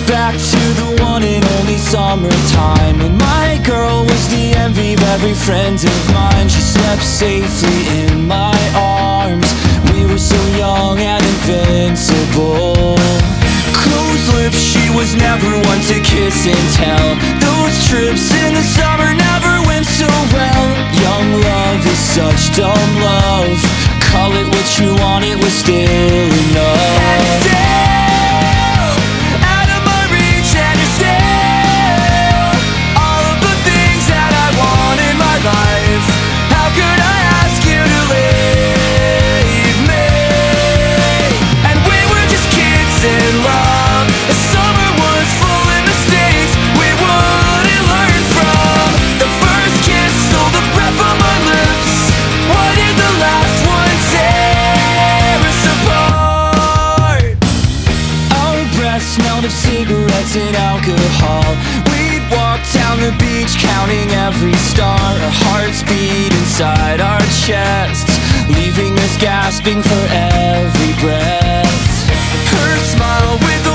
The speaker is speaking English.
Back to the one and only summertime, when my girl was the envy of every friend of mine. She slept safely in my arms. We were so young and invincible. Closed lips, she was never one to kiss and tell. Those trips in the summer never went so well. Young love is such dumb love. Call it what you want, it was still enough. And it's still out of my reach, and you're still all of the things that I want in my life. How could I ask you to leave me? And we were just kids in love. The summer was full of mistakes we wouldn't learn from. The first kiss stole the breath from my lips. Why did the last one tear us apart? Our breath smelled of cigarettes and alcohol. We'd walk down the beach counting every star. Our hearts beat inside our chests, leaving us gasping for every breath. Her smile with